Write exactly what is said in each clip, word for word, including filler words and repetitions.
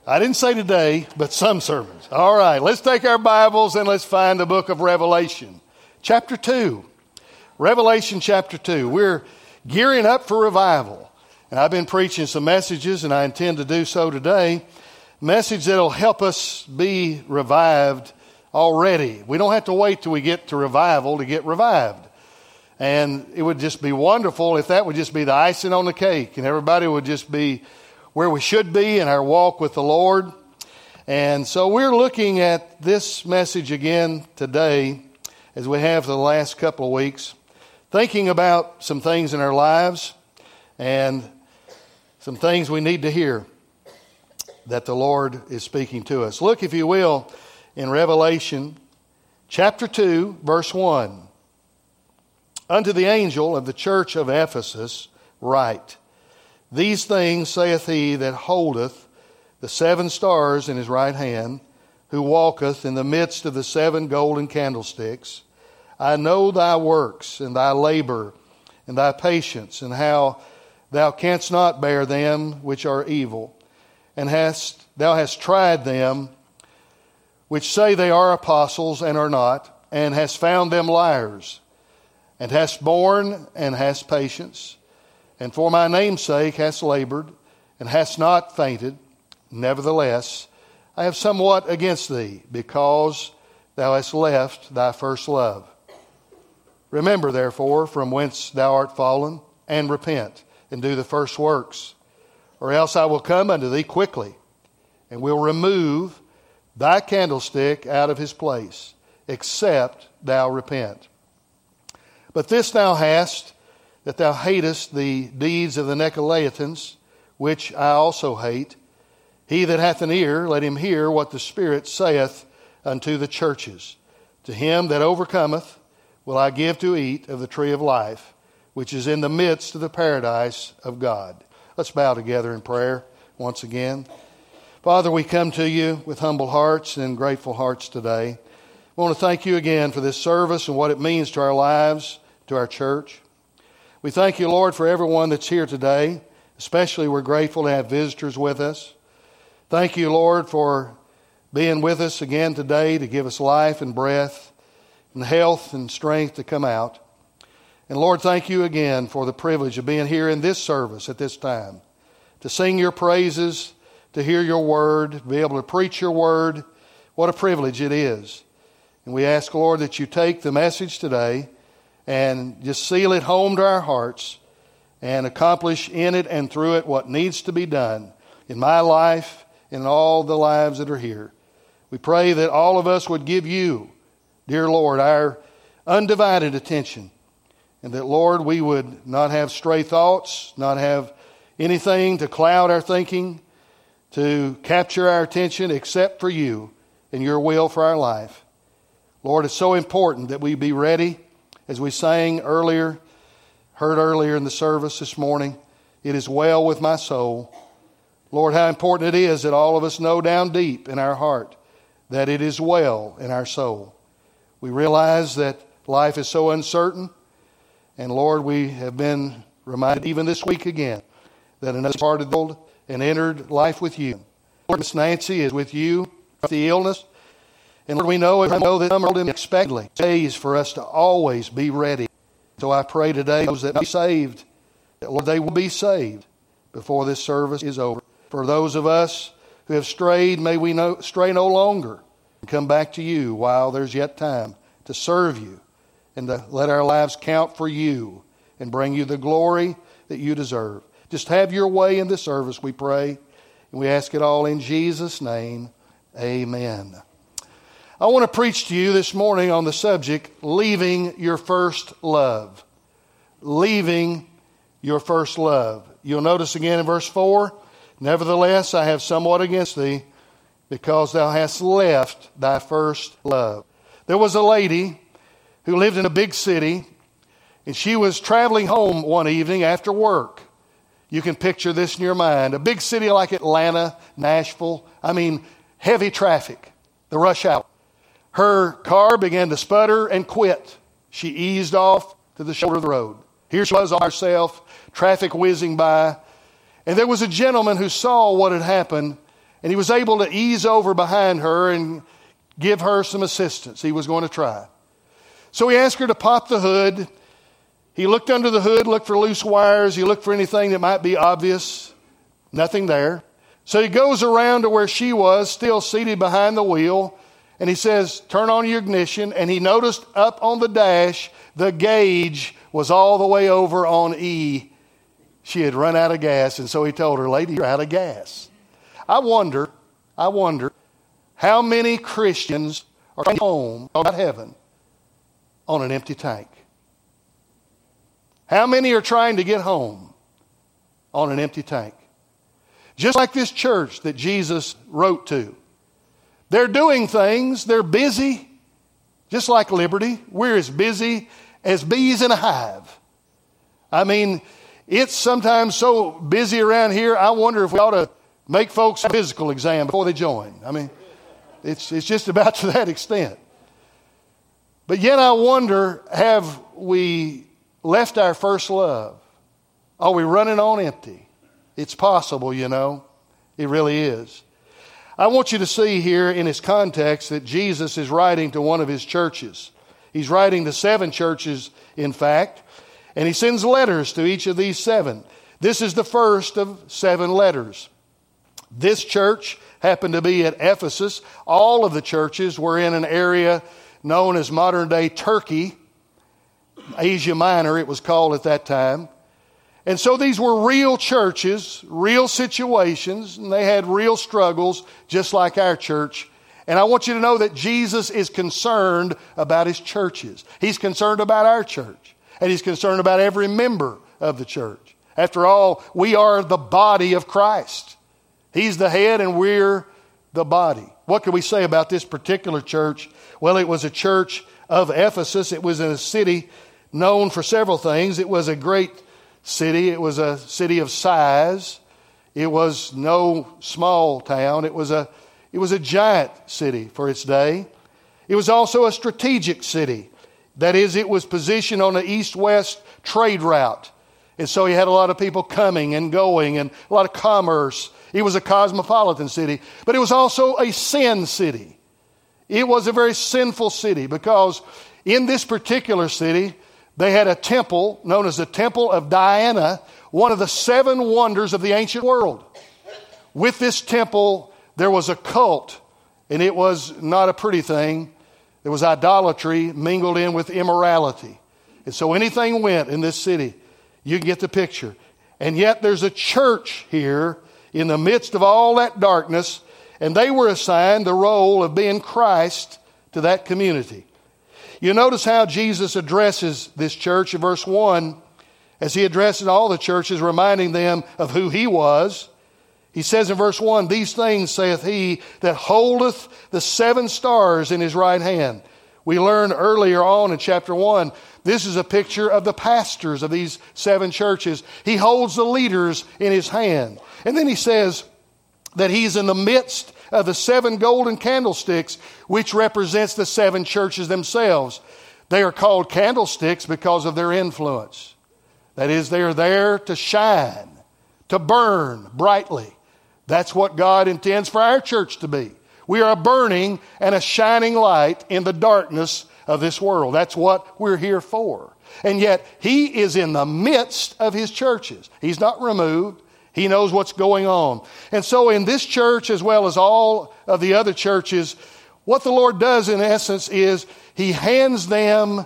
I didn't say today, but some sermons. All right, let's take our Bibles and let's find the book of Revelation. Chapter two. Revelation chapter two. We're gearing up for revival. And I've been preaching some messages, and I intend to do so today. Message that'll help us be revived already. We don't have to wait till we get to revival to get revived. And it would just be wonderful if that would just be the icing on the cake, and everybody would just be where we should be in our walk with the Lord. And so we're looking at this message again today, as we have for the last couple of weeks, thinking about some things in our lives and some things we need to hear that the Lord is speaking to us. Look, if you will, in Revelation chapter two, verse one. Unto the angel of the church of Ephesus write, These things saith he that holdeth the seven stars in his right hand, who walketh in the midst of the seven golden candlesticks. I know thy works, and thy labor, and thy patience, and how thou canst not bear them which are evil, and hast thou hast tried them which say they are apostles and are not, and hast found them liars, and hast borne and hast patience, and for my name's sake hast labored, and hast not fainted. Nevertheless, I have somewhat against thee, because thou hast left thy first love. Remember, therefore, from whence thou art fallen, and repent, and do the first works. Or else I will come unto thee quickly, and will remove thy candlestick out of his place, except thou repent. But this thou hast, that thou hatest the deeds of the Nicolaitans, which I also hate. He that hath an ear, let him hear what the Spirit saith unto the churches. To him that overcometh will I give to eat of the tree of life, which is in the midst of the paradise of God. Let's bow together in prayer once again. Father, we come to you with humble hearts and grateful hearts today. I want to thank you again for this service and what it means to our lives, to our church. We thank you, Lord, for everyone that's here today. Especially we're grateful to have visitors with us. Thank you, Lord, for being with us again today to give us life and breath and health and strength to come out. And Lord, thank you again for the privilege of being here in this service at this time, to sing your praises, to hear your word, to be able to preach your word. What a privilege it is. And we ask, Lord, that you take the message today and just seal it home to our hearts and accomplish in it and through it what needs to be done in my life and in all the lives that are here. We pray that all of us would give you, dear Lord, our undivided attention, and that, Lord, we would not have stray thoughts, not have anything to cloud our thinking, to capture our attention except for you and your will for our life. Lord, it's so important that we be ready. As we sang earlier, heard earlier in the service this morning, it is well with my soul. Lord, how important it is that all of us know down deep in our heart that it is well in our soul. We realize that life is so uncertain, and Lord, we have been reminded even this week again that another part of the world and entered life with you. Lord, Miss Nancy is with you with the illness. And Lord, we know, we know that some are unexpectedly days for us to always be ready. So I pray today those that may be saved, that Lord, they will be saved before this service is over. For those of us who have strayed, may we no, stray no longer and come back to you while there's yet time to serve you and to let our lives count for you and bring you the glory that you deserve. Just have your way in this service, we pray. And we ask it all in Jesus' name. Amen. I want to preach to you this morning on the subject, leaving your first love. Leaving your first love. You'll notice again in verse four, Nevertheless, I have somewhat against thee, because thou hast left thy first love. There was a lady who lived in a big city, and she was traveling home one evening after work. You can picture this in your mind. A big city like Atlanta, Nashville, I mean, heavy traffic, the rush hour. Her car began to sputter and quit. She eased off to the shoulder of the road. Here she was, all herself, traffic whizzing by. And there was a gentleman who saw what had happened, And he was able to ease over behind her and give her some assistance. He was going to try. So he asked her to pop the hood. He looked under the hood, looked for loose wires. He looked for anything that might be obvious. Nothing there. So he goes around to where she was, still seated behind the wheel. And he says, turn on your ignition. And he noticed up on the dash, the gauge was all the way over on E. She had run out of gas. And so he told her, lady, you're out of gas. I wonder, I wonder how many Christians are home about heaven on an empty tank. How many are trying to get home on an empty tank? Just like this church that Jesus wrote to. They're doing things. They're busy. Just like Liberty. We're as busy as bees in a hive. I mean, it's sometimes so busy around here, I wonder if we ought to make folks a physical exam before they join. I mean, it's, it's just about to that extent. But yet I wonder, have we left our first love? Are we running on empty? It's possible, you know. It really is. I want you to see here in his context that Jesus is writing to one of his churches. He's writing to seven churches, in fact, and he sends letters to each of these seven. This is the first of seven letters. This church happened to be at Ephesus. All of the churches were in an area known as modern-day Turkey, Asia Minor, it was called at that time. And so these were real churches, real situations, and they had real struggles, just like our church. And I want you to know that Jesus is concerned about his churches. He's concerned about our church, and he's concerned about every member of the church. After all, we are the body of Christ. He's the head, and we're the body. What can we say about this particular church? Well, it was a church of Ephesus. It was in a city known for several things. It was a great city. It was a city of size. It was no small town. It was a, it was a giant city for its day. It was also a strategic city. That is, it was positioned on the east-west trade route. And so he had a lot of people coming and going and a lot of commerce. It was a cosmopolitan city, but it was also a sin city. It was a very sinful city because in this particular city, they had a temple known as the Temple of Diana, one of the seven wonders of the ancient world. With this temple, there was a cult, and it was not a pretty thing. There was idolatry mingled in with immorality. And so anything went in this city. You can get the picture. And yet there's a church here in the midst of all that darkness, and they were assigned the role of being Christ to that community. You notice how Jesus addresses this church in verse one, as he addresses all the churches, reminding them of who he was. He says in verse one, these things saith he that holdeth the seven stars in his right hand. We learned earlier on in chapter one, this is a picture of the pastors of these seven churches. He holds the leaders in his hand. And then he says that he's in the midst of the seven golden candlesticks, which represents the seven churches themselves. They are called candlesticks because of their influence. That is, they are there to shine, to burn brightly. That's what God intends for our church to be. We are a burning and a shining light in the darkness of this world. That's what we're here for. And yet, he is in the midst of his churches. He's not removed. He knows what's going on. And so in this church, as well as all of the other churches, what the Lord does in essence is he hands them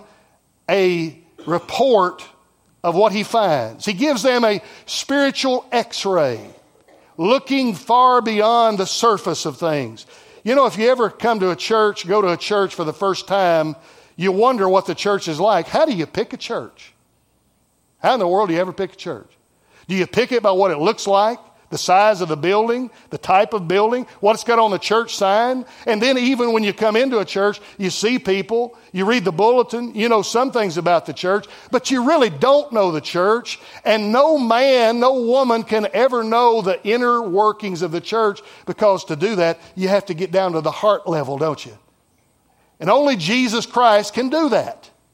a report of what he finds. He gives them a spiritual x-ray, looking far beyond the surface of things. You know, if you ever come to a church, go to a church for the first time, you wonder what the church is like. How do you pick a church? How in the world do you ever pick a church? Do you pick it by what it looks like? The size of the building, the type of building, what it's got on the church sign. And then even when you come into a church, you see people, you read the bulletin, you know some things about the church, but you really don't know the church. And no man, no woman can ever know the inner workings of the church, because to do that, you have to get down to the heart level, don't you? And only Jesus Christ can do that.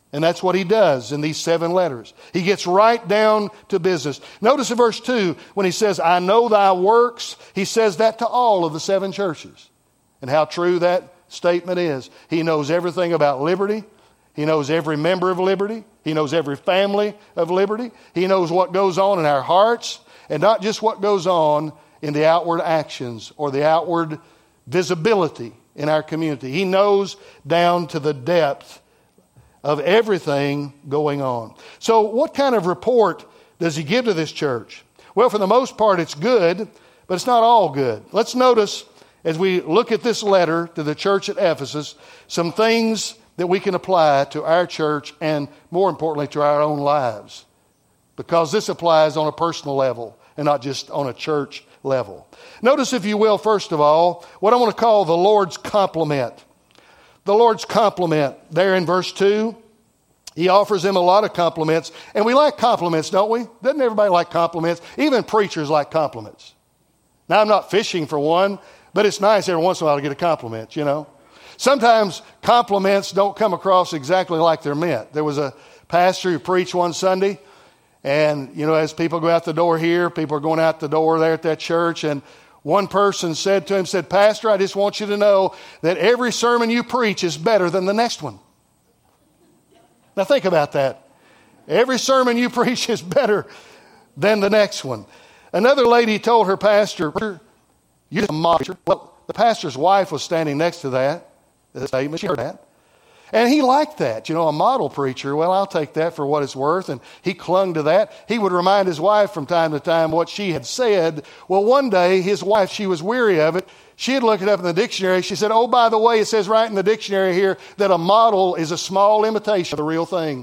And that's what he does in these seven letters. He gets right down to business. Notice in verse two, when he says, I know thy works, he says that to all of the seven churches. And how true that statement is. He knows everything about Liberty. He knows every member of Liberty. He knows every family of Liberty. He knows what goes on in our hearts, and not just what goes on in the outward actions or the outward visibility in our community. He knows down to the depth of everything going on. So what kind of report does he give to this church? Well, for the most part, it's good, but it's not all good. Let's notice, as we look at this letter to the church at Ephesus, some things that we can apply to our church and, more importantly, to our own lives. Because this applies on a personal level and not just on a church level. Notice, if you will, first of all, what I want to call the Lord's compliment. The Lord's compliment. There in verse two, he offers him a lot of compliments. And we like compliments, don't we? Doesn't everybody like compliments? Even preachers like compliments. Now, I'm not fishing for one, but it's nice every once in a while to get a compliment, you know. Sometimes compliments don't come across exactly like they're meant. There was a pastor who preached one Sunday, and, you know, as people go out the door here, people are going out the door there at that church, and one person said to him, said, Pastor, I just want you to know that every sermon you preach is better than the next one. Now think about that. Every sermon you preach is better than the next one. Another lady told her pastor, you're a model. Well, the pastor's wife was standing next to that, the statement. She heard that. And he liked that. You know, a model preacher, well, I'll take that for what it's worth. And he clung to that. He would remind his wife from time to time what she had said. Well, one day, his wife, she was weary of it. She had looked it up in the dictionary. She said, oh, by the way, it says right in the dictionary here that a model is a small imitation of the real thing.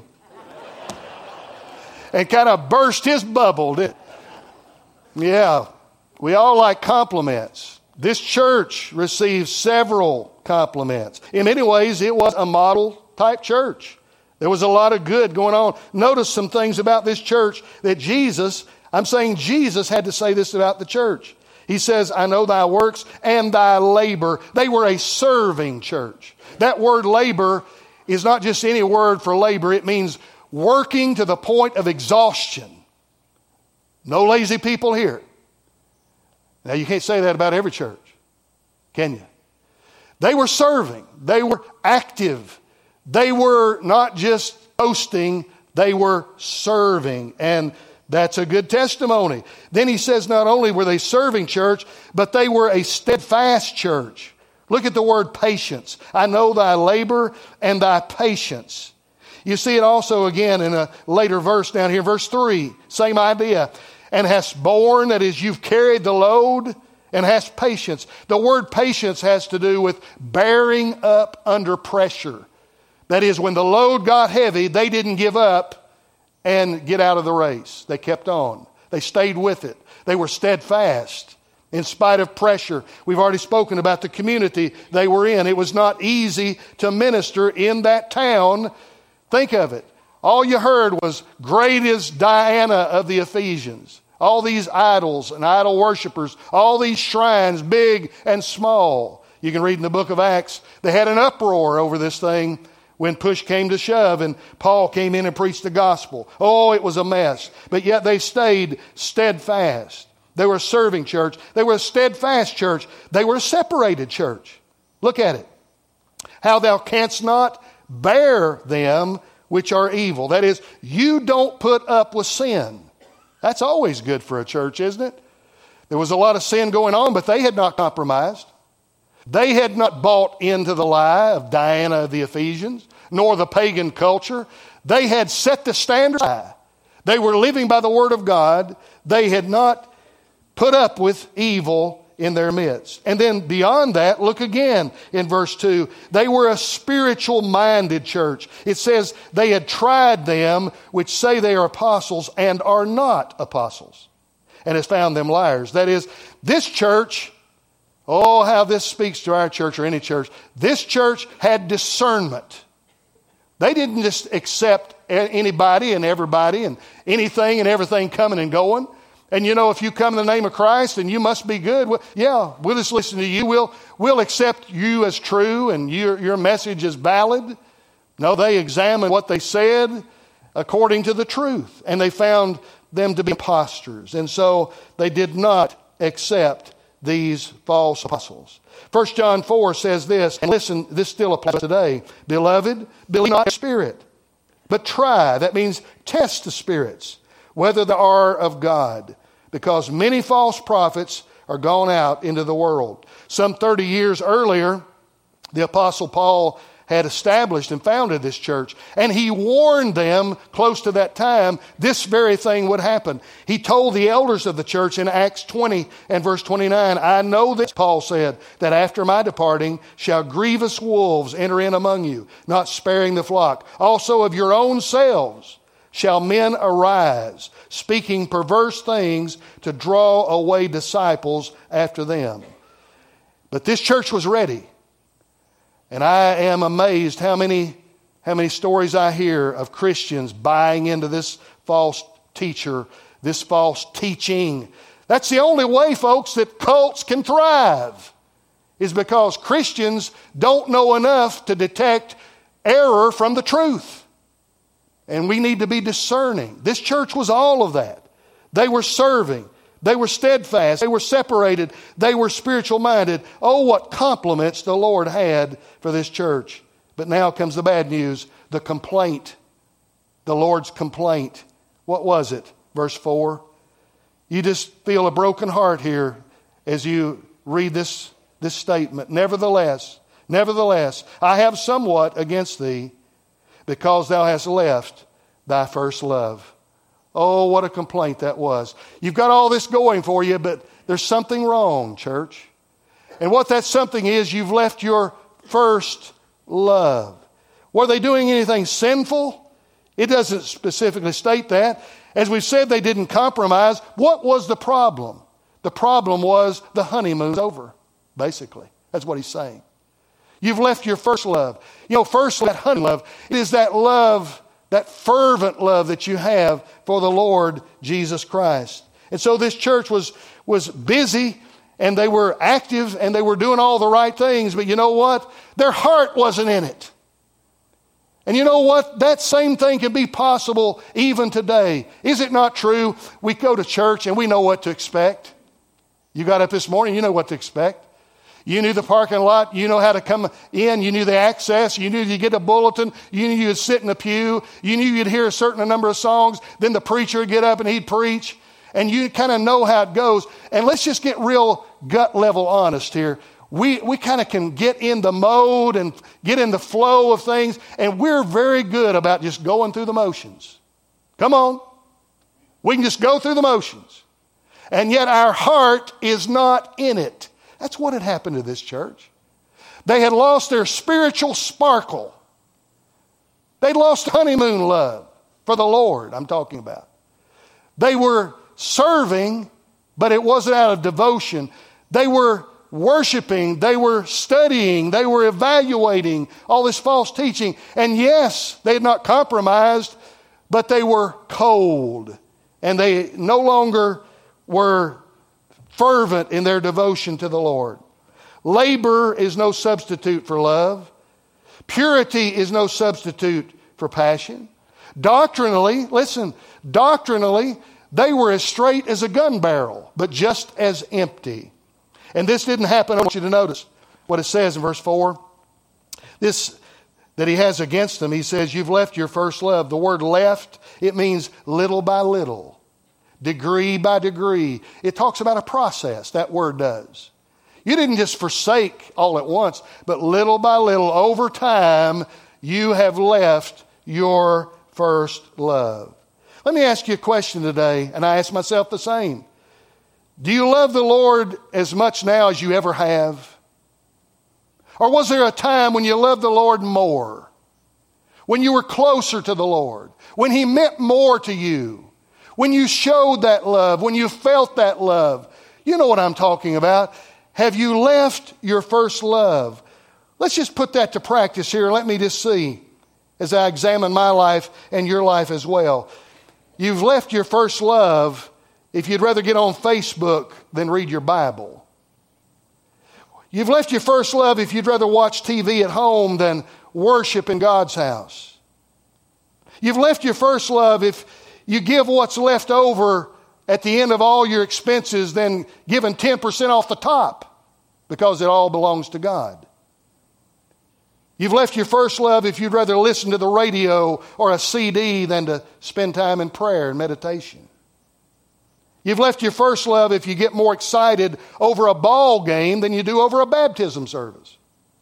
And kind of burst his bubble, didn't it? Yeah, we all like compliments. This church received several compliments. In many ways, it was a model type church. There was a lot of good going on. Notice some things about this church that Jesus, I'm saying Jesus had to say this about the church. He says, I know thy works and thy labor. They were a serving church. That word labor is not just any word for labor. It means working to the point of exhaustion. No lazy people here. Now, you can't say that about every church, can you? They were serving. They were active. They were not just hosting. They were serving. And that's a good testimony. Then he says not only were they serving church, but they were a steadfast church. Look at the word patience. I know thy labor and thy patience. You see it also again in a later verse down here, verse three. Same idea. And hast borne, that is, you've carried the load, and hast patience. The word patience has to do with bearing up under pressure. That is, when the load got heavy, they didn't give up and get out of the race. They kept on. They stayed with it. They were steadfast in spite of pressure. We've already spoken about the community they were in. It was not easy to minister in that town. Think of it. All you heard was, great is Diana of the Ephesians. All these idols and idol worshipers, all these shrines, big and small. You can read in the book of Acts, they had an uproar over this thing when push came to shove and Paul came in and preached the gospel. Oh, it was a mess. But yet they stayed steadfast. They were a serving church. They were a steadfast church. They were a separated church. Look at it. How thou canst not bear them which are evil. That is, you don't put up with sin. That's always good for a church, isn't it? There was a lot of sin going on, but they had not compromised. They had not bought into the lie of Diana of the Ephesians, nor the pagan culture. They had set the standard high. They were living by the word of God. They had not put up with evil in their midst. And then beyond that, look again in verse two. They were a spiritual minded church. It says they had tried them which say they are apostles and are not apostles, and has found them liars. That is, this church, oh, how this speaks to our church or any church. This church had discernment. They didn't just accept anybody and everybody and anything and everything coming and going. And you know, if you come in the name of Christ, then you must be good. Well, yeah, we'll just listen to you. We'll, we'll accept you as true and your, your message is valid. No, they examined what they said according to the truth, and they found them to be impostors. And so they did not accept these false apostles. First John four says this, and listen, this still applies today. Beloved, believe not the spirit, but try. That means test the spirits, whether they are of God, because many false prophets are gone out into the world. Some thirty years earlier, the Apostle Paul had established and founded this church, and he warned them close to that time this very thing would happen. He told the elders of the church in Acts twenty and verse twenty-nine, I know this, Paul said, that after my departing shall grievous wolves enter in among you, not sparing the flock. Also of your own selves shall men arise, speaking perverse things to draw away disciples after them. But this church was ready. And I am amazed how many, how many stories I hear of Christians buying into this false teacher, this false teaching. That's the only way, folks, that cults can thrive, is because Christians don't know enough to detect error from the truth. And we need to be discerning. This church was all of that. They were serving. They were steadfast. They were separated. They were spiritual minded. Oh, what compliments the Lord had for this church. But now comes the bad news, the complaint, the Lord's complaint. What was it? Verse four. You just feel a broken heart here as you read this, this statement. Nevertheless, nevertheless, I have somewhat against thee, because thou hast left thy first love. Oh, what a complaint that was. You've got all this going for you, but there's something wrong, church. And what that something is, you've left your first love. Were they doing anything sinful? It doesn't specifically state that. As we've said, they didn't compromise. What was the problem? The problem was the honeymoon's over, basically. That's what he's saying. You've left your first love. You know, first, that honey love, it is that love, that fervent love that you have for the Lord Jesus Christ. And so this church was, was busy, and they were active, and they were doing all the right things. But you know what? Their heart wasn't in it. And you know what? That same thing can be possible even today. Is it not true? We go to church and we know what to expect. You got up this morning, you know what to expect. You knew the parking lot. You know how to come in. You knew the access. You knew you'd get a bulletin. You knew you'd sit in a pew. You knew you'd hear a certain number of songs. Then the preacher would get up and he'd preach. And you kind of know how it goes. And let's just get real gut level honest here. We, we kind of can get in the mode and get in the flow of things. And we're very good about just going through the motions. Come on. We can just go through the motions. And yet our heart is not in it. That's what had happened to this church. They had lost their spiritual sparkle. They'd lost honeymoon love for the Lord, I'm talking about. They were serving, but it wasn't out of devotion. They were worshiping, they were studying, they were evaluating all this false teaching. And yes, they had not compromised, but they were cold. And they no longer were fervent in their devotion to the Lord. Labor is no substitute for love. Purity is no substitute for passion. Doctrinally, listen, doctrinally, they were as straight as a gun barrel, but just as empty. And this didn't happen. I want you to notice what it says in verse four. This that he has against them, he says, you've left your first love. The word left, it means little by little. Degree by degree. It talks about a process, that word does. You didn't just forsake all at once, but little by little, over time, you have left your first love. Let me ask you a question today, and I ask myself the same. Do you love the Lord as much now as you ever have? Or was there a time when you loved the Lord more? When you were closer to the Lord? When He meant more to you? When you showed that love, when you felt that love, you know what I'm talking about. Have you left your first love? Let's just put that to practice here. Let me just see as I examine my life and your life as well. You've left your first love if you'd rather get on Facebook than read your Bible. You've left your first love if you'd rather watch T V at home than worship in God's house. You've left your first love if you give what's left over at the end of all your expenses than giving ten percent off the top, because it all belongs to God. You've left your first love if you'd rather listen to the radio or a C D than to spend time in prayer and meditation. You've left your first love if you get more excited over a ball game than you do over a baptism service.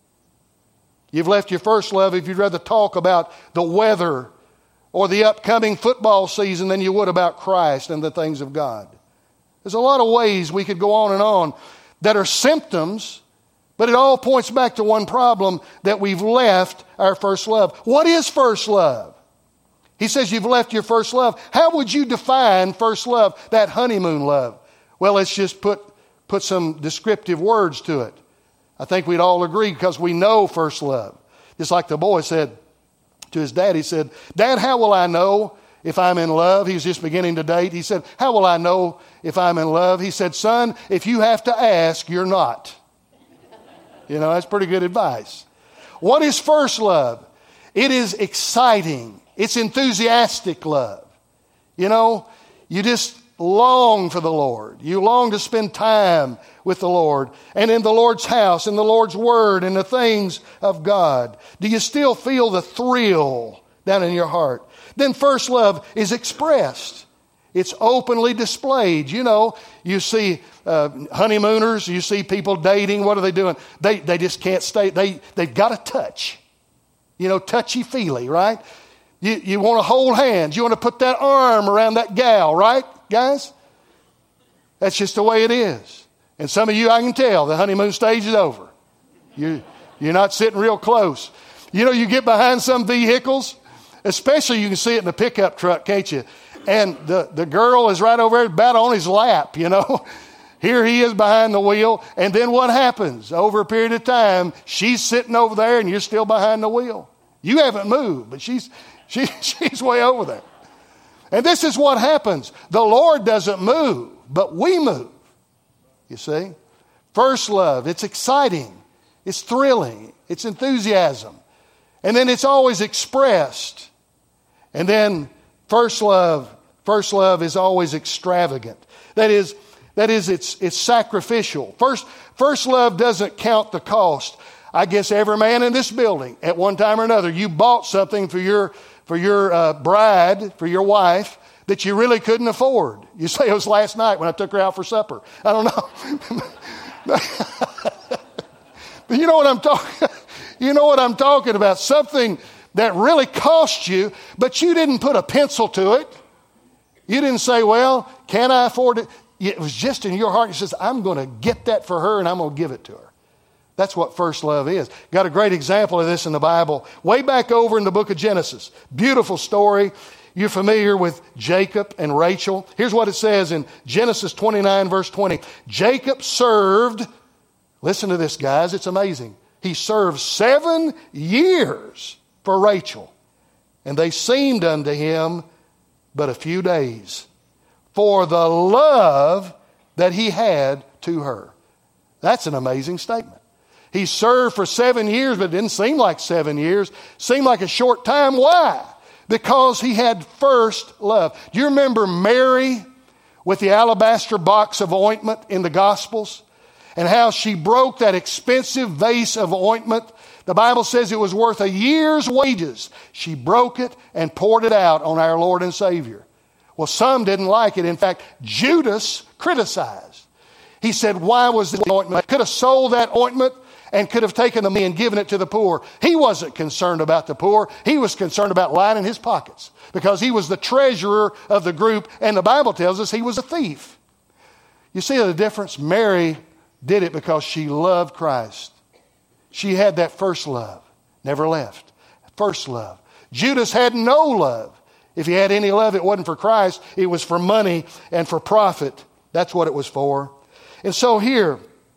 You've left your first love if you'd rather talk about the weather or the upcoming football season than you would about Christ and the things of God. There's a lot of ways we could go on and on that are symptoms, but it all points back to one problem, that we've left our first love. What is first love? He says you've left your first love. How would you define first love, that honeymoon love? Well, let's just put, put some descriptive words to it. I think we'd all agree because we know first love. Just like the boy said to his dad, he said, "Dad, how will I know if I'm in love?" He was just beginning to date. He said, "How will I know if I'm in love?" He said, "Son, if you have to ask, you're not." You know, that's pretty good advice. What is first love? It is exciting. It's enthusiastic love. You know, you just long for the Lord. You long to spend time with the Lord and in the Lord's house, in the Lord's Word, and the things of God. Do you still feel the thrill down in your heart? Then first love is expressed. It's openly displayed. You know, you see uh, honeymooners, you see people dating. What are they doing? They they just can't stay. They, they've got to touch. You know, touchy-feely, right? You, you want to hold hands. You want to put that arm around that gal, right, guys? That's just the way it is. And some of you, I can tell, the honeymoon stage is over. You, you're not sitting real close. You know, you get behind some vehicles, especially you can see it in the pickup truck, can't you? And the, the girl is right over there about on his lap, you know. Here he is behind the wheel. And then what happens? Over a period of time, she's sitting over there and you're still behind the wheel. You haven't moved, but she's she, she's way over there. And this is what happens. The Lord doesn't move, but we move. You see? First love, it's exciting. It's thrilling. It's enthusiasm. And then it's always expressed. And then first love, first love is always extravagant. That is, that is, it's it's sacrificial. First, first love doesn't count the cost. I guess every man in this building, at one time or another, you bought something for your for your uh, bride, for your wife, that you really couldn't afford. You say it was last night when I took her out for supper. I don't know. But you know what I'm talking. You know what I'm talking about. Something that really cost you, but you didn't put a pencil to it. You didn't say, "Well, can I afford it?" It was just in your heart. You says, "I'm going to get that for her, and I'm going to give it to her." That's what first love is. Got a great example of this in the Bible. Way back over in the book of Genesis. Beautiful story. You're familiar with Jacob and Rachel. Here's what it says in Genesis twenty-nine, verse twenty. Jacob served, listen to this, guys, it's amazing. He served seven years for Rachel, and they seemed unto him but a few days, for the love that he had to her. That's an amazing statement. He served for seven years, but it didn't seem like seven years. Seemed like a short time. Why? Because he had first love. Do you remember Mary with the alabaster box of ointment in the Gospels? And how she broke that expensive vase of ointment. The Bible says it was worth a year's wages. She broke it and poured it out on our Lord and Savior. Well, some didn't like it. In fact, Judas criticized. He said, "Why was this ointment? I could have sold that ointment and could have taken the money and given it to the poor." He wasn't concerned about the poor. He was concerned about lining his pockets because he was the treasurer of the group, and the Bible tells us he was a thief. You see the difference? Mary did it because she loved Christ. She had that first love, never left. First love. Judas had no love. If he had any love, it wasn't for Christ. It was for money and for profit. That's what it was for. And so here,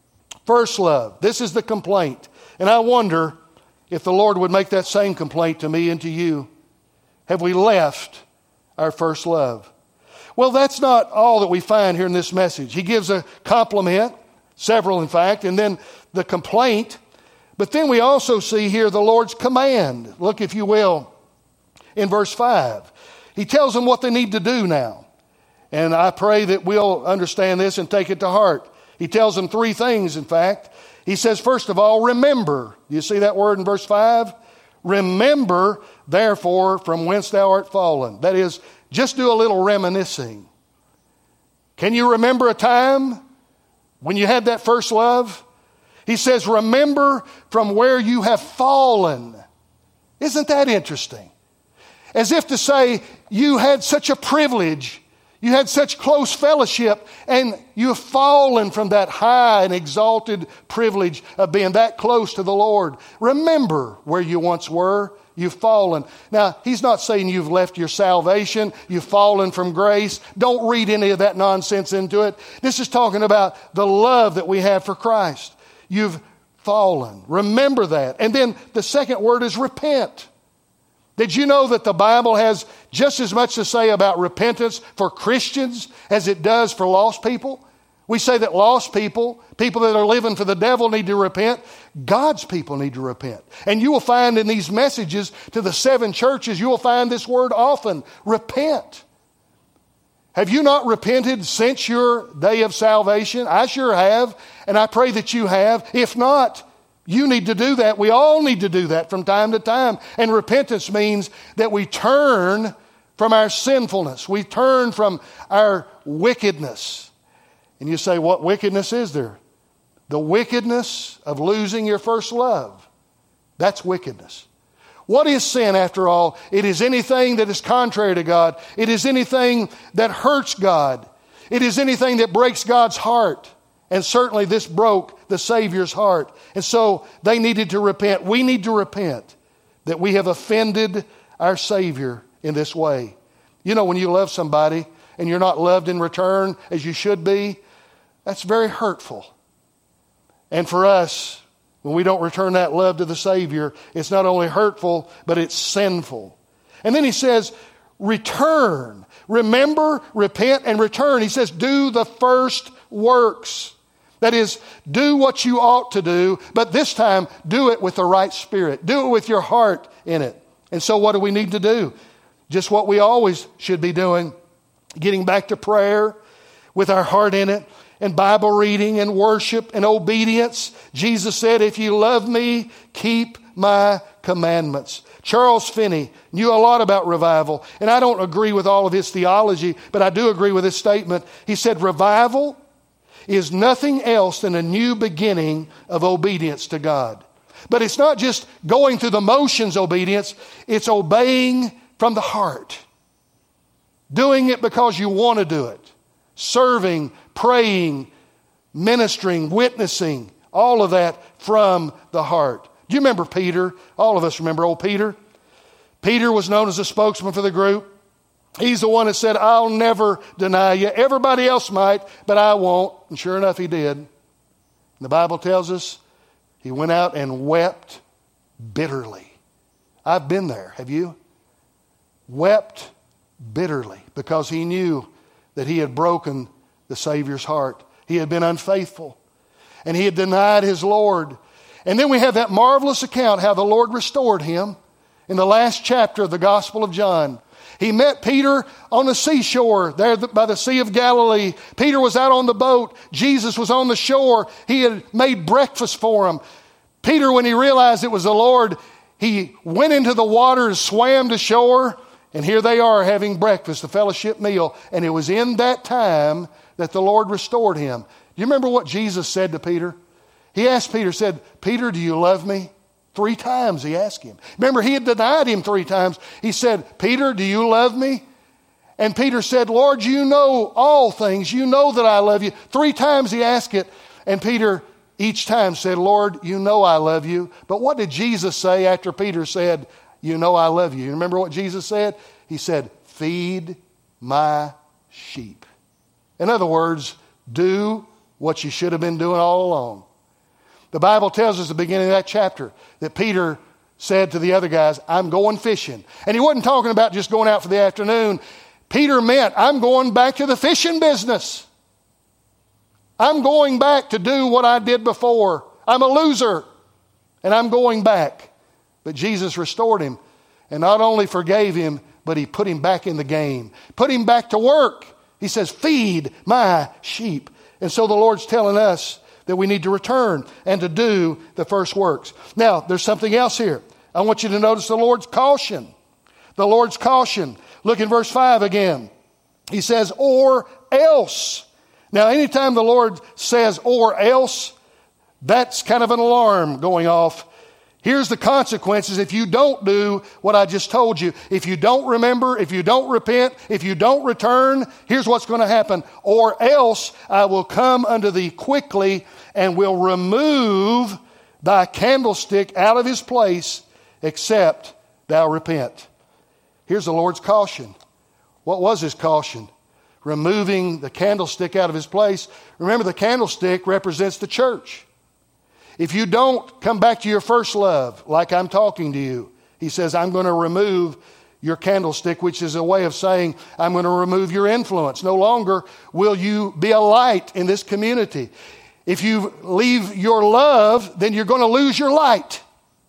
first love. This is the complaint. And I wonder if the Lord would make that same complaint to me and to you. Have we left our first love? Well, that's not all that we find here in this message. He gives a compliment, several in fact, and then the complaint. But then we also see here the Lord's command. Look, if you will, in verse five. He tells them what they need to do now. And I pray that we'll understand this and take it to heart. He tells them three things, in fact. He says, first of all, remember. You see that word in verse five? Remember, therefore, from whence thou art fallen. That is, just do a little reminiscing. Can you remember a time when you had that first love? He says, remember from where you have fallen. Isn't that interesting? As if to say, you had such a privilege, you had such close fellowship, and you have fallen from that high and exalted privilege of being that close to the Lord. Remember where you once were. You've fallen. Now, he's not saying you've left your salvation, you've fallen from grace. Don't read any of that nonsense into it. This is talking about the love that we have for Christ. You've fallen. Remember that. And then the second word is repent. Did you know that the Bible has just as much to say about repentance for Christians as it does for lost people? We say that lost people, people that are living for the devil, need to repent. God's people need to repent. And you will find in these messages to the seven churches, you will find this word often, repent. Have you not repented since your day of salvation? I sure have, and I pray that you have. If not, you need to do that. We all need to do that from time to time. And repentance means that we turn from our sinfulness. We turn from our wickedness. And you say, what wickedness is there? The wickedness of losing your first love. That's wickedness. What is sin, after all? It is anything that is contrary to God. It is anything that hurts God. It is anything that breaks God's heart. And certainly this broke the Savior's heart. And so they needed to repent. We need to repent that we have offended our Savior in this way. You know, when you love somebody and you're not loved in return as you should be, that's very hurtful. And for us, when we don't return that love to the Savior, it's not only hurtful, but it's sinful. And then he says, return. Remember, repent, and return. He says, do the first works. That is, do what you ought to do, but this time do it with the right spirit. Do it with your heart in it. And so what do we need to do? Just what we always should be doing. Getting back to prayer with our heart in it, and Bible reading and worship and obedience. Jesus said, if you love me, keep my commandments. Charles Finney knew a lot about revival, and I don't agree with all of his theology, but I do agree with his statement. He said, revival is nothing else than a new beginning of obedience to God. But it's not just going through the motions obedience, it's obeying from the heart. Doing it because you want to do it. Serving, praying, ministering, witnessing, all of that from the heart. Do you remember Peter? All of us remember old Peter. Peter was known as a spokesman for the group. He's the one that said, I'll never deny you. Everybody else might, but I won't. And sure enough, he did. And the Bible tells us he went out and wept bitterly. I've been there. Have you? Wept bitterly because he knew that he had broken the Savior's heart. He had been unfaithful. And he had denied his Lord. And then we have that marvelous account how the Lord restored him in the last chapter of the Gospel of John. He met Peter on the seashore there by the Sea of Galilee. Peter was out on the boat. Jesus was on the shore. He had made breakfast for him. Peter, when he realized it was the Lord, he went into the water and swam to shore. And here they are having breakfast, a fellowship meal. And it was in that time that the Lord restored him. Do you remember what Jesus said to Peter? He asked Peter, said, Peter, do you love me? Three times he asked him. Remember, he had denied him three times. He said, Peter, do you love me? And Peter said, Lord, you know all things. You know that I love you. Three times he asked it. And Peter each time said, Lord, you know I love you. But what did Jesus say after Peter said, you know I love you? You remember what Jesus said? He said, feed my sheep. In other words, do what you should have been doing all along. The Bible tells us at the beginning of that chapter that Peter said to the other guys, I'm going fishing. And he wasn't talking about just going out for the afternoon. Peter meant, I'm going back to the fishing business. I'm going back to do what I did before. I'm a loser, and I'm going back. But Jesus restored him, and not only forgave him, but he put him back in the game, put him back to work. He says, feed my sheep. And so the Lord's telling us that we need to return and to do the first works. Now, there's something else here. I want you to notice the Lord's caution. The Lord's caution. Look in verse five again. He says, or else. Now, anytime the Lord says, or else, that's kind of an alarm going off. Here's the consequences if you don't do what I just told you. If you don't remember, if you don't repent, if you don't return, here's what's going to happen. Or else I will come unto thee quickly and will remove thy candlestick out of his place, except thou repent. Here's the Lord's caution. What was his caution? Removing the candlestick out of his place. Remember, the candlestick represents the church. If you don't come back to your first love, like I'm talking to you, he says, I'm going to remove your candlestick, which is a way of saying, I'm going to remove your influence. No longer will you be a light in this community. If you leave your love, then you're going to lose your light.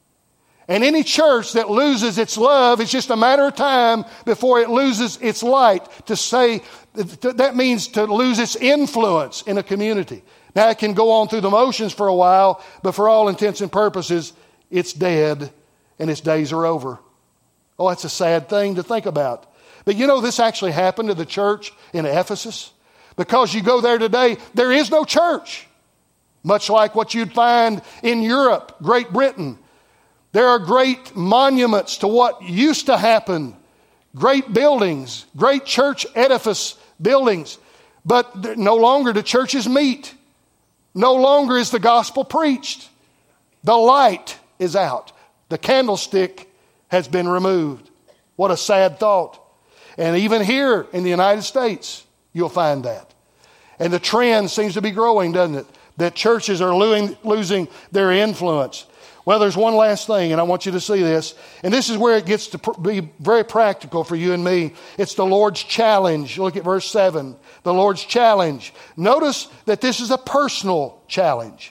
And any church that loses its love, it's just a matter of time before it loses its light. To say, that means to lose its influence in a community. Now, it can go on through the motions for a while, but for all intents and purposes, it's dead and its days are over. Oh, that's a sad thing to think about. But you know, this actually happened to the church in Ephesus. Because you go there today, there is no church. Much like what you'd find in Europe, Great Britain. There are great monuments to what used to happen. Great buildings, great church edifice buildings. But no longer do churches meet. No longer is the gospel preached. The light is out. The candlestick has been removed. What a sad thought. And even here in the United States, you'll find that. And the trend seems to be growing, doesn't it? That churches are losing their influence. Well, there's one last thing, and I want you to see this. And this is where it gets to be very practical for you and me. It's the Lord's challenge. Look at verse seven. The Lord's challenge. Notice that this is a personal challenge.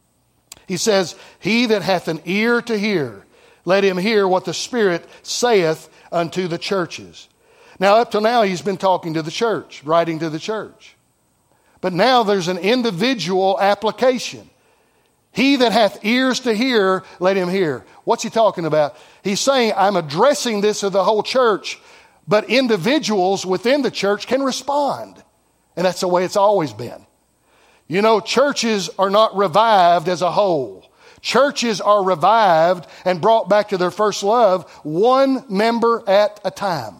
He says, he that hath an ear to hear, let him hear what the Spirit saith unto the churches. Now, up till now, he's been talking to the church, writing to the church. But now there's an individual application. He that hath ears to hear, let him hear. What's he talking about? He's saying, I'm addressing this to the whole church, but individuals within the church can respond. And that's the way it's always been. You know, churches are not revived as a whole. Churches are revived and brought back to their first love, one member at a time.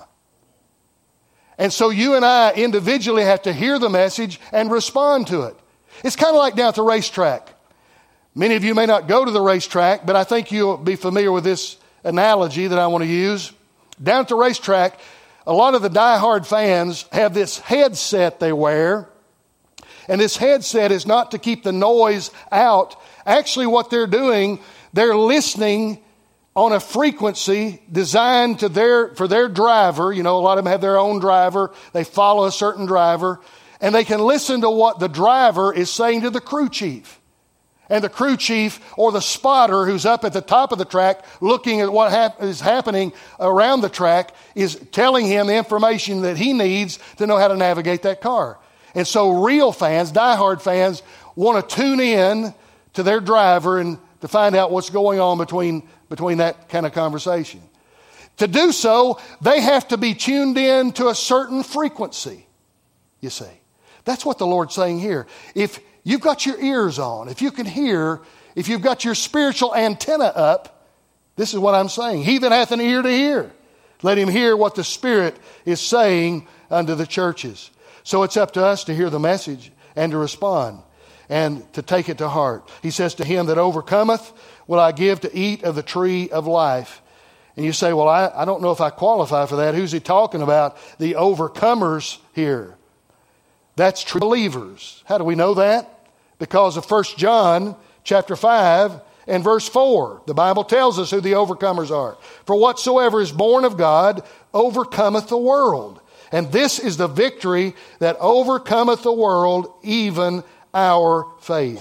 And so you and I individually have to hear the message and respond to it. It's kind of like down at the racetrack. Many of you may not go to the racetrack, but I think you'll be familiar with this analogy that I want to use. Down at the racetrack, a lot of the diehard fans have this headset they wear. And this headset is not to keep the noise out. Actually, what they're doing, they're listening on a frequency designed to their for their driver. You know, a lot of them have their own driver. They follow a certain driver. And they can listen to what the driver is saying to the crew chief. And the crew chief or the spotter who's up at the top of the track looking at what hap- is happening around the track is telling him the information that he needs to know how to navigate that car. And so real fans, diehard fans, want to tune in to their driver and to find out what's going on between, between that kind of conversation. To do so, they have to be tuned in to a certain frequency, you see. That's what the Lord's saying here. If you've got your ears on, if you can hear, if you've got your spiritual antenna up, this is what I'm saying. He that hath an ear to hear, let him hear what the Spirit is saying unto the churches. So it's up to us to hear the message and to respond and to take it to heart. He says, to him that overcometh will I give to eat of the tree of life. And you say, well, I, I don't know if I qualify for that. Who's he talking about? The overcomers here. That's true believers. How do we know that? Because of First John chapter five and verse four. The Bible tells us who the overcomers are. For whatsoever is born of God overcometh the world. And this is the victory that overcometh the world, even our faith.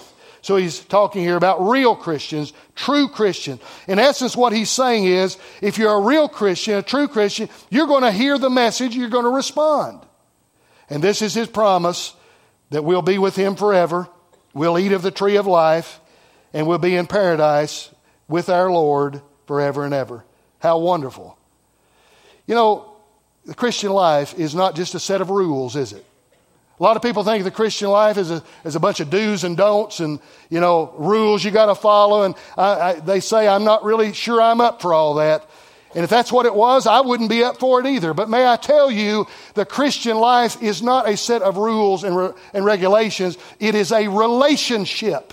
So he's talking here about real Christians, true Christians. In essence, what he's saying is, if you're a real Christian, a true Christian, you're going to hear the message, you're going to respond. And this is his promise, that we'll be with him forever. We'll eat of the tree of life, and we'll be in paradise with our Lord forever and ever. How wonderful. You know, the Christian life is not just a set of rules, is it? A lot of people think the Christian life is a, is a bunch of do's and don'ts and, you know, rules you got to follow. And I, I, they say, I'm not really sure I'm up for all that. And if that's what it was, I wouldn't be up for it either. But may I tell you, the Christian life is not a set of rules and, re, and regulations. It is a relationship.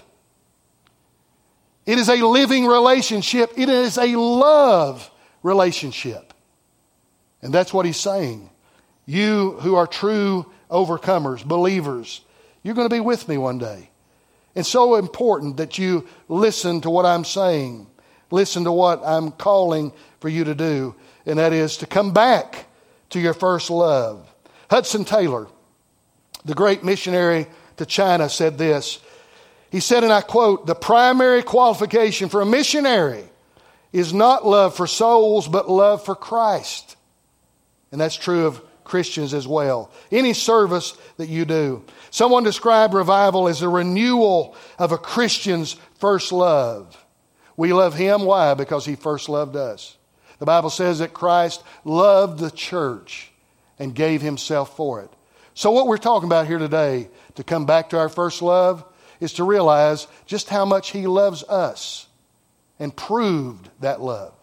It is a living relationship. It is a love relationship. And that's what he's saying. You who are true overcomers, believers, you're going to be with me one day. It's so important that you listen to what I'm saying. Listen to what I'm calling for you to do. And that is to come back to your first love. Hudson Taylor, the great missionary to China, said this. He said, and I quote, "The primary qualification for a missionary is not love for souls, but love for Christ." And that's true of Christians as well. Any service that you do. Someone described revival as a renewal of a Christian's first love. We love him. Why? Because he first loved us. The Bible says that Christ loved the church and gave himself for it. So what we're talking about here today, to come back to our first love, is to realize just how much he loves us and proved that love.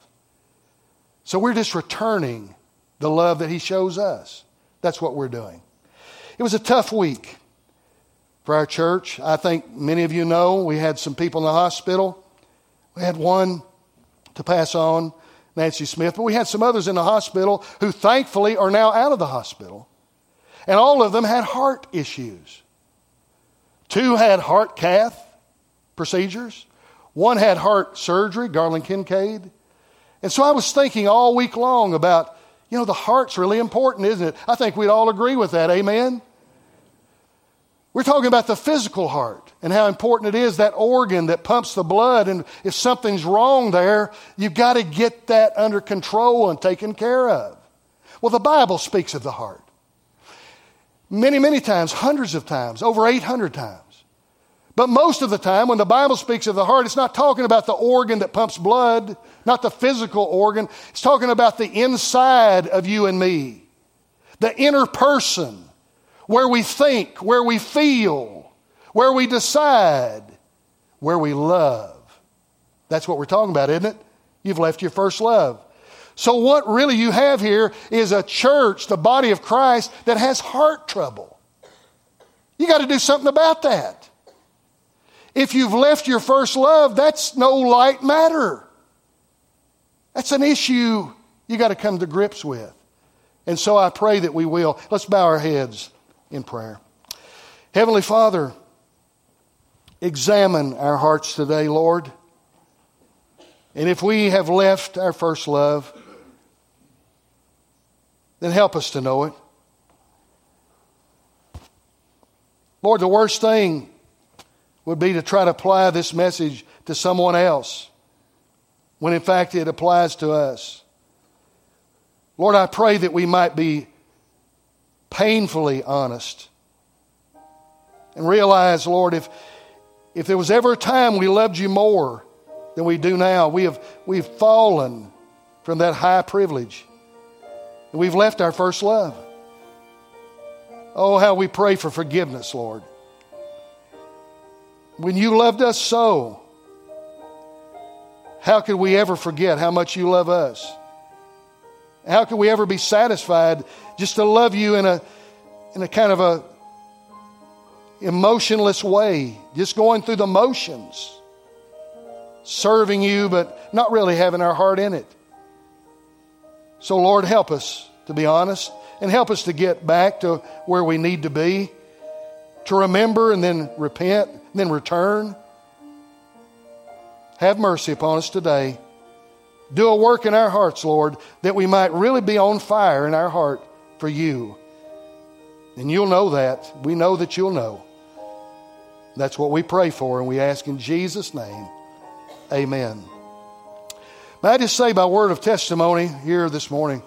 So we're just returning the love that he shows us. That's what we're doing. It was a tough week for our church. I think many of you know we had some people in the hospital. We had one to pass on, Nancy Smith, but we had some others in the hospital who thankfully are now out of the hospital. And all of them had heart issues. Two had heart cath procedures. One had heart surgery, Garland Kincaid. And so I was thinking all week long about, you know, the heart's really important, isn't it? I think we'd all agree with that. Amen? We're talking about the physical heart and how important it is, that organ that pumps the blood. And if something's wrong there, you've got to get that under control and taken care of. Well, the Bible speaks of the heart. Many, many times, hundreds of times, over eight hundred times. But most of the time, when the Bible speaks of the heart, it's not talking about the organ that pumps blood, not the physical organ. It's talking about the inside of you and me, the inner person, where we think, where we feel, where we decide, where we love. That's what we're talking about, isn't it? You've left your first love. So what really you have here is a church, the body of Christ, that has heart trouble. You got to do something about that. If you've left your first love, that's no light matter. That's an issue you got to come to grips with. And so I pray that we will. Let's bow our heads in prayer. Heavenly Father, examine our hearts today, Lord. And if we have left our first love, then help us to know it. Lord, the worst thing would be to try to apply this message to someone else when in fact it applies to us. Lord, I pray that we might be painfully honest and realize, Lord, if if there was ever a time we loved you more than we do now, we have we've fallen from that high privilege and we've left our first love. Oh, how we pray for forgiveness, Lord. When you loved us so, how could we ever forget how much you love us? How could we ever be satisfied just to love you in a in a kind of a emotionless way, just going through the motions, serving you but not really having our heart in it? So Lord, help us to be honest and help us to get back to where we need to be, to remember and then repent and then return. Have mercy upon us today. Do a work in our hearts, Lord, that we might really be on fire in our heart for you. And you'll know that. We know that you'll know. That's what we pray for, and we ask in Jesus' name. Amen. May I just say by word of testimony here this morning,